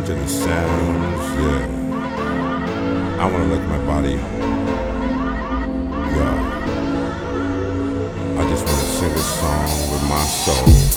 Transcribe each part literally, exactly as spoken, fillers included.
to the sounds, yeah. I wanna let my body go. I just wanna sing a song with my soul.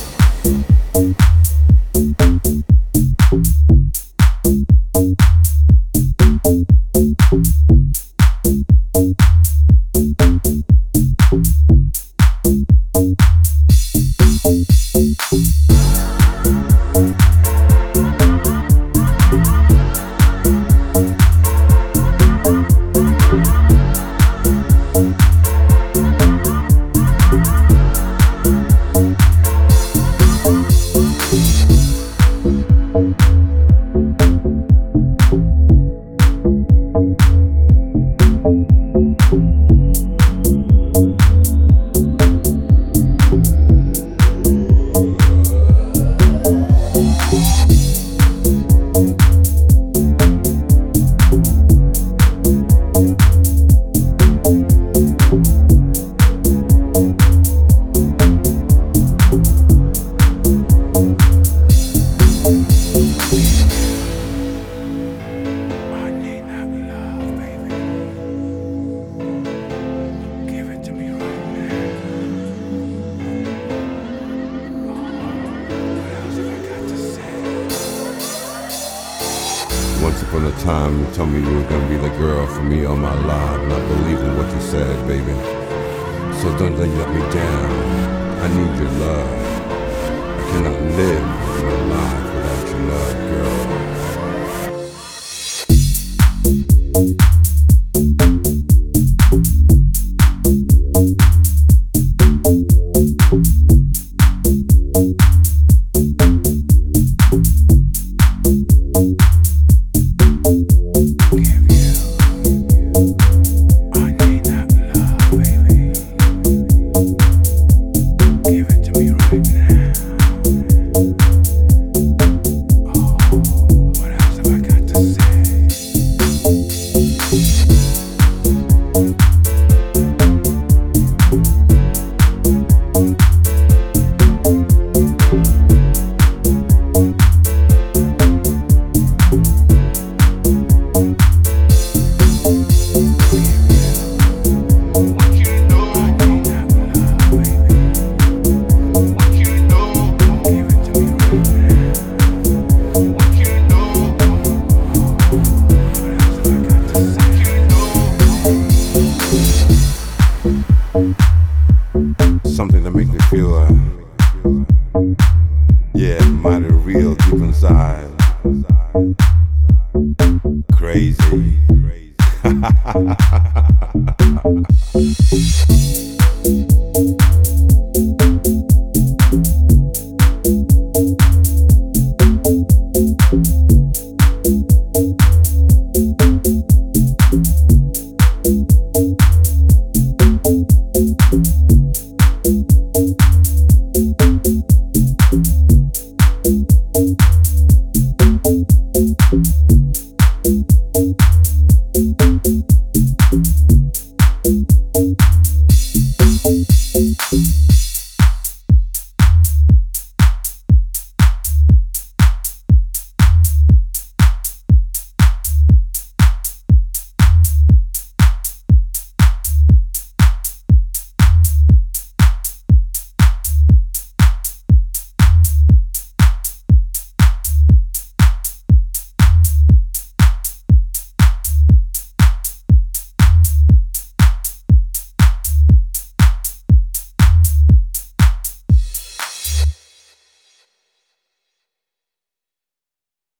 Once upon a time, you told me you were gonna be the girl for me all my life, and I believe in what you said, baby. So don't let you let me down. I need your love. I cannot live my life without your love, girl.